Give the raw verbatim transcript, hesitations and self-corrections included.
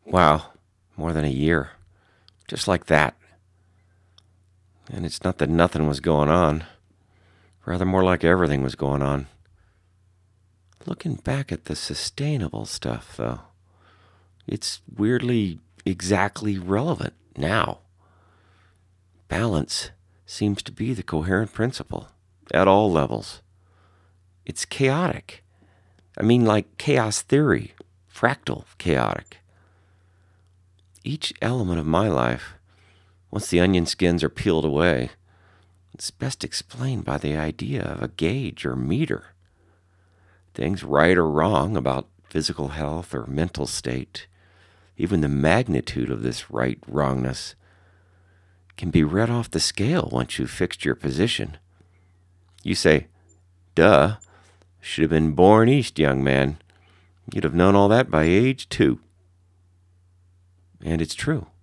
Wow, more than a year. Just like that. And it's not that nothing was going on. Rather more like everything was going on. Looking back at the sustainable stuff, though, it's weirdly exactly relevant now. Balance seems to be the coherent principle at all levels. It's chaotic. I mean, like chaos theory, fractal chaotic. Each element of my life, once the onion skins are peeled away, it's best explained by the idea of a gauge or meter. Things right or wrong about physical health or mental state, even the magnitude of this right-wrongness, can be read off the scale once you've fixed your position. You say, duh, should have been born east, young man. You'd have known all that by age two. And it's true.